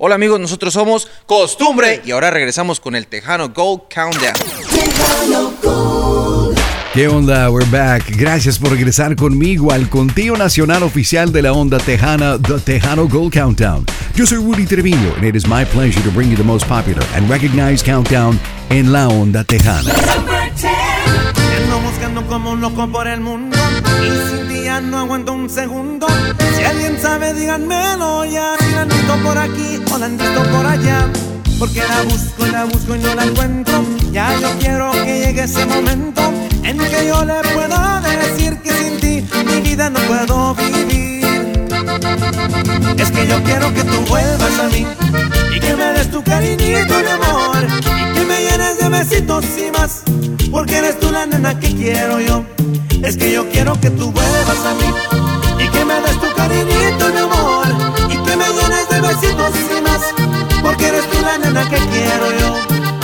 Hola amigos, nosotros somos Costumbre y ahora regresamos con el Tejano Gold Countdown. Tejano Gold. ¿Qué onda? We're back. Gracias por regresar conmigo al conteo nacional oficial de la onda tejana, The Tejano Gold Countdown. Yo soy Rudy Treviño, and it is my pleasure to bring you the most popular and recognized countdown en la onda tejana. Ando buscando como un loco por el mundo y sin ti ya no aguanto un segundo. Si alguien sabe, díganmelo ya. Si la han visto por aquí o la han visto por allá, porque la busco y no la encuentro. Ya yo quiero que llegue ese momento en que yo le pueda decir que sin ti mi vida no puedo vivir. Es que yo quiero que tú vuelvas a mí y que me des tu cariñito, mi amor, y que me llenes de besitos y más, porque eres tú la nena que quiero yo. Es que yo quiero que tú vuelvas a mí y que me des tu cariñito, mi amor, y que me llenes de besitos y más, porque eres tú la nena que quiero yo.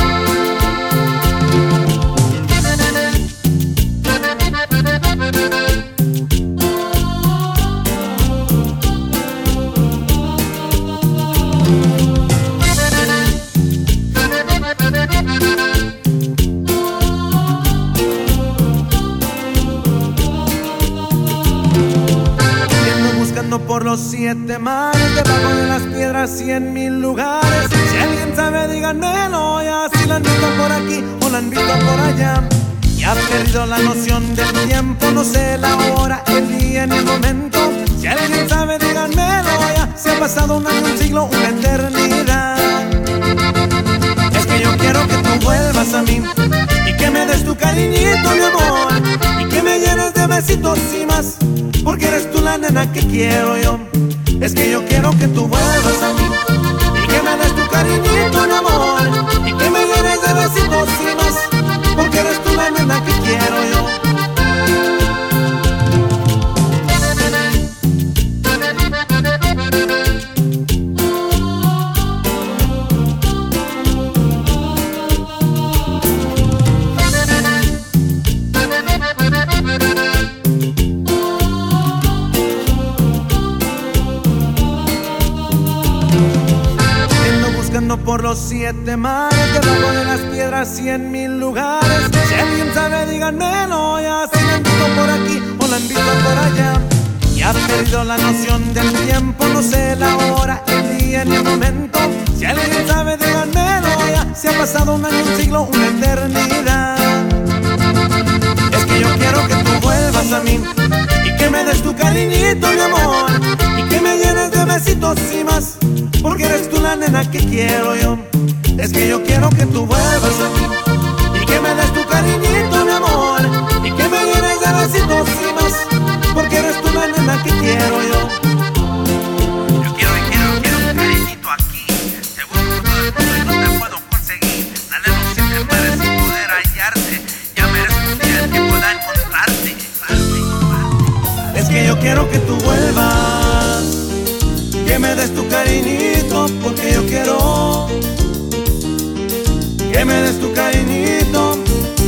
Por los 7 mares, debajo de las piedras y en 1000 lugares. Si alguien sabe, díganmelo ya. Si la han visto por aquí o la han visto por allá. Ya he perdido la noción del tiempo, no sé la hora, el día ni el momento. Si alguien sabe, díganmelo ya. Se ha pasado un año, un siglo, una eternidad. Es que yo quiero que tú vuelvas a mí y que me des tu cariñito, mi amor, y que me llenes de besitos y más, porque eres tú la nena que quiero yo. Es que yo quiero que tú vuelvas a mí y que me des tu cariñito, mi amor, y que me llenes de besitos y más, porque eres tú la nena que quiero yo. Por los 7 mares, debajo de las piedras y en 1000 lugares. Si alguien sabe, díganmelo ya. Si la han visto por aquí o la han visto por allá. Ya he perdido la noción del tiempo, no sé la hora, el día ni el momento. Si alguien sabe, díganmelo ya. Se ha pasado un año, un siglo, una eternidad. Es que yo quiero que tú vuelvas a mí y que me des tu cariñito, mi amor, y que me llenes de besitos y más, porque eres tú la nena que quiero yo. Es que yo quiero que tú vuelvas a mí y que me des tu cariñito, mi amor, y que me llenes de besitos y más, porque eres tú la nena que quiero yo. Yo quiero un cariñito aquí. Te busco todo el mundo y no te puedo conseguir. Nadie no se te muere sin poder hallarte. Ya merezco un día en que pueda encontrarte. Es que yo quiero que tú vuelvas, que me des tu cariñito, porque yo quiero que me des tu cariñito.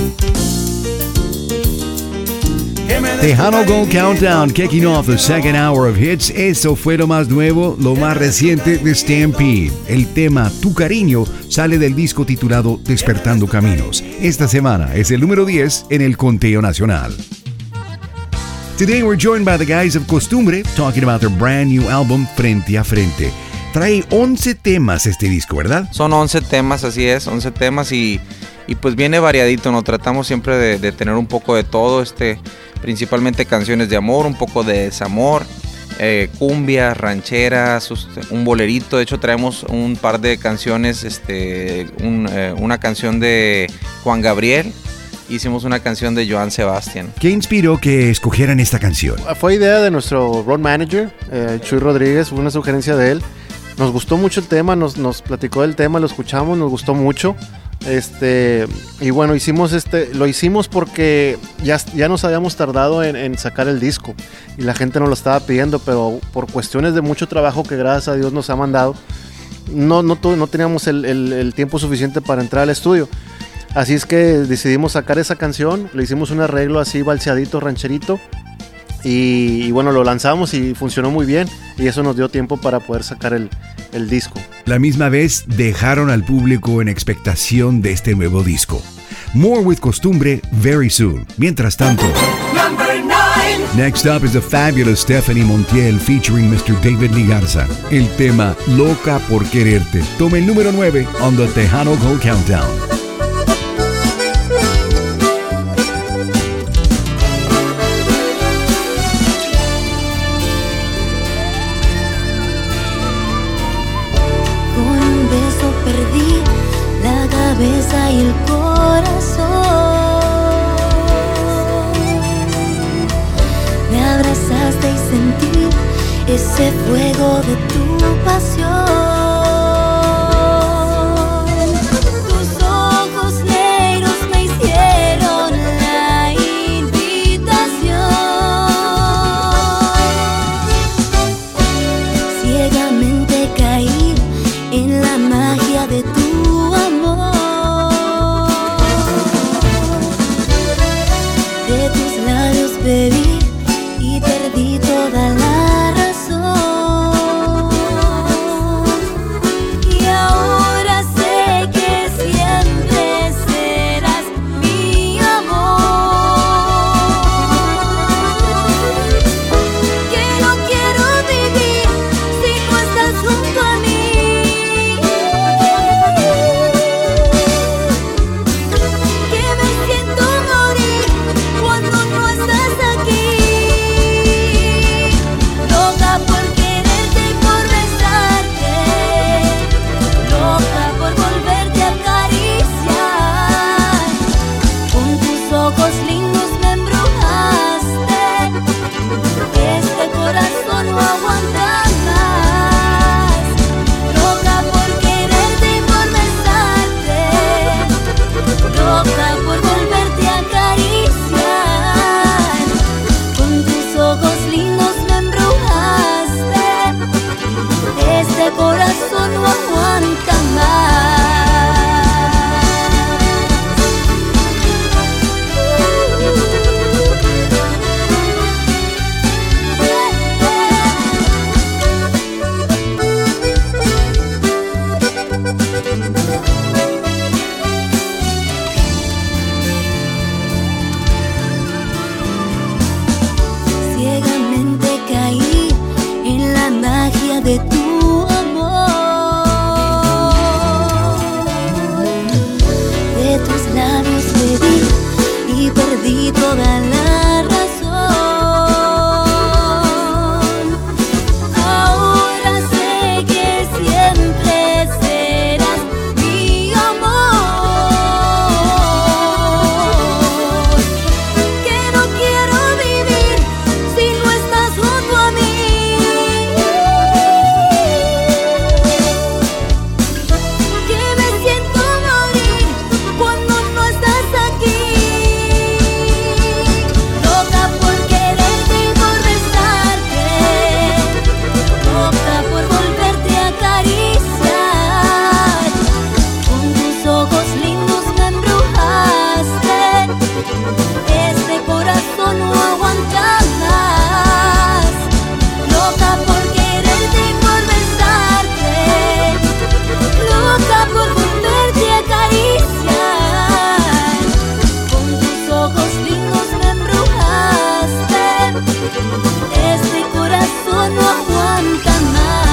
Tejano Gold Countdown, kicking off the second hour of hits. Eso fue lo más nuevo, lo más reciente de Stampede. El tema Tu Cariño sale del disco titulado Despertando Caminos. Esta semana es el número 10 en el conteo nacional. Today we're joined by the guys of Costumbre, talking about their brand new album, Frente a Frente. Trae 11 temas este disco, ¿verdad? Son 11 temas, así es, 11 temas y pues viene variadito, ¿no? Tratamos siempre de tener un poco de todo, principalmente canciones de amor, un poco de desamor, cumbias, rancheras, un bolerito. De hecho traemos un par de canciones, una canción de Juan Gabriel. Hicimos una canción de Joan Sebastián. ¿Qué inspiró que escogieran esta canción? Fue idea de nuestro road manager, Chuy Rodríguez, fue una sugerencia de él. Nos gustó mucho el tema, nos platicó del tema, lo escuchamos, nos gustó mucho. Y bueno, lo hicimos porque ya nos habíamos tardado en sacar el disco y la gente nos lo estaba pidiendo, pero por cuestiones de mucho trabajo que gracias a Dios nos ha mandado, no teníamos el tiempo suficiente para entrar al estudio. Así es que decidimos sacar esa canción, le hicimos un arreglo así balseadito, rancherito, y bueno, lo lanzamos y funcionó muy bien, y eso nos dio tiempo para poder sacar el el disco. La misma vez dejaron al público en expectación de este nuevo disco. More with Costumbre very soon. Mientras tanto, Number 9. next up is the fabulous Stephanie Montiel featuring Mr. David Ligarza. El tema Loca por Quererte. Tome el número 9 on the Tejano Gold Countdown. Perdí la cabeza y el corazón. Me abrazaste y sentí ese fuego de tu pasión. Tus ojos negros me hicieron la invitación. Ciegamente caí en la magia de tu amor, de tus labios bebí y perdí toda la razón. Y ahora sé que siempre serás mi amor, que no quiero vivir si no estás junto a mí. Corazón no aguanta más. Ciegamente caí en la magia de tu y perdí toda la razón. Ahora sé que siempre serás mi amor, que no quiero vivir si no estás junto a mí, que me siento morir cuando no estás aquí. No aguanta más, loca por quererte y por besarte, loca por volverte a acariciar. Con tus ojos lindos me embrujaste, este corazón no aguanta más.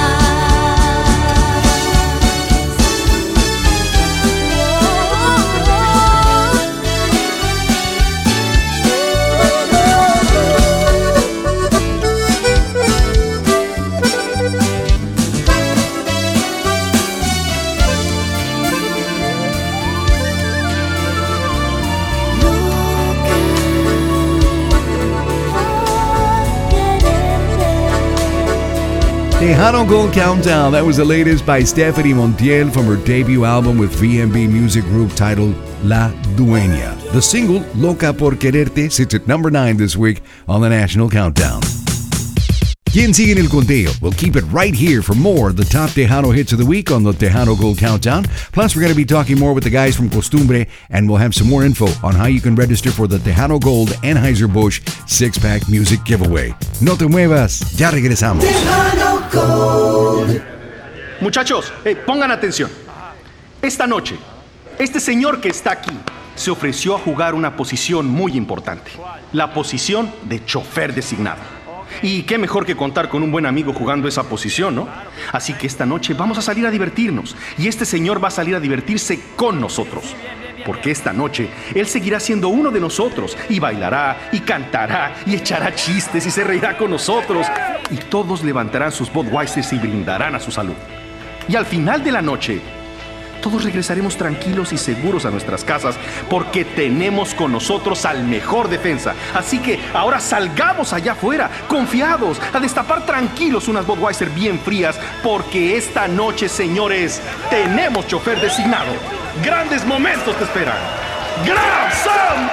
Tejano Gold Countdown. That was the latest by Stephanie Montiel from her debut album with VMB Music Group titled La Dueña. The single, Loca por Quererte, sits at number 9 this week on the National Countdown. ¿Quién sigue en el conteo? We'll keep it right here for more of the top Tejano hits of the week on the Tejano Gold Countdown. Plus, we're going to be talking more with the guys from Costumbre, and we'll have some more info on how you can register for the Tejano Gold Anheuser-Busch 6-Pack Music Giveaway. No te muevas, ya regresamos. Tejano Gold. Muchachos, pongan atención. Esta noche, este señor que está aquí se ofreció a jugar una posición muy importante. La posición de chofer designado. Y qué mejor que contar con un buen amigo jugando esa posición, ¿no? Así que esta noche vamos a salir a divertirnos. Y este señor va a salir a divertirse con nosotros. Porque esta noche él seguirá siendo uno de nosotros. Y bailará, y cantará, y echará chistes, y se reirá con nosotros. Y todos levantarán sus Budweisers y brindarán a su salud. Y al final de la noche, todos regresaremos tranquilos y seguros a nuestras casas porque tenemos con nosotros al mejor defensa. Así que ahora salgamos allá afuera, confiados, a destapar tranquilos unas Budweiser bien frías porque esta noche, señores, tenemos chofer designado. ¡Grandes momentos te esperan! ¡Grab some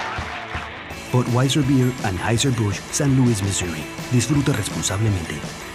Buds! Budweiser Beer, Anheuser-Busch, San Luis, Missouri. Disfruta responsablemente.